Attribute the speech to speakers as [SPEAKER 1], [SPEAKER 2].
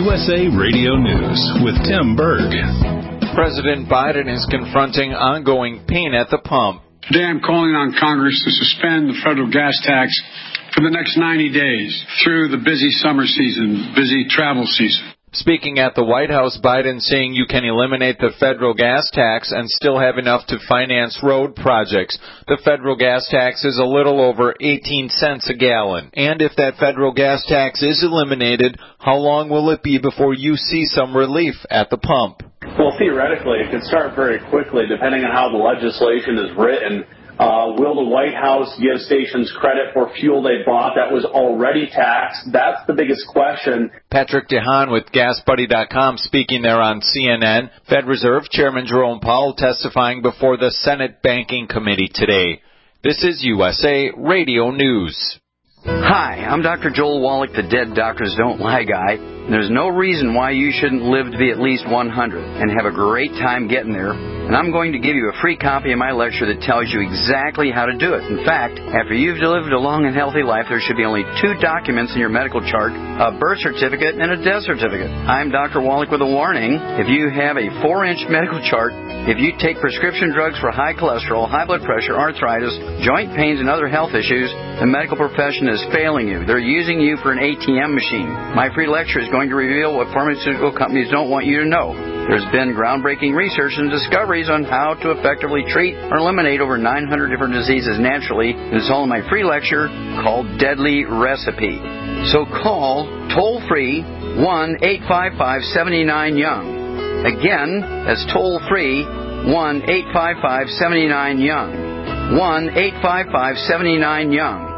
[SPEAKER 1] USA Radio News with Tim Berg.
[SPEAKER 2] President Biden is confronting ongoing pain at the pump.
[SPEAKER 3] Today I'm calling on Congress to suspend the federal gas tax for the next 90 days through the busy summer season, busy travel season.
[SPEAKER 2] Speaking at the White House, Biden saying you can eliminate the federal gas tax and still have enough to finance road projects. The federal gas tax is a little over 18 cents a gallon. And if that federal gas tax is eliminated, how long will it be before you see some relief at the pump?
[SPEAKER 4] Well, theoretically, it could start very quickly, depending on how the legislation is written. Will the White House give stations credit for fuel they bought that was already taxed? That's the biggest question.
[SPEAKER 2] Patrick DeHaan with GasBuddy.com speaking there on CNN. Fed Reserve Chairman Jerome Powell testifying before the Senate Banking Committee today. This is USA Radio News.
[SPEAKER 5] Hi, I'm Dr. Joel Wallach, the Dead Doctors Don't Lie guy. There's no reason why you shouldn't live to be at least 100 and have a great time getting there. And I'm going to give you a free copy of my lecture that tells you exactly how to do it. In fact, after you've lived a long and healthy life, there should be only 2 documents in your medical chart, a birth certificate and a death certificate. I'm Dr. Wallach with a warning. If you have a 4-inch medical chart, if you take prescription drugs for high cholesterol, high blood pressure, arthritis, joint pains, and other health issues, the medical profession is failing you. They're using you for an ATM machine. My free lecture is going to reveal what pharmaceutical companies don't want you to know. There's been groundbreaking research and discoveries on how to effectively treat or eliminate over 900 different diseases naturally. It's all in my free lecture called Deadly Recipe. So call toll-free 1-855-79-YOUNG. Again, that's toll-free 1-855-79-YOUNG. 1-855-79-YOUNG.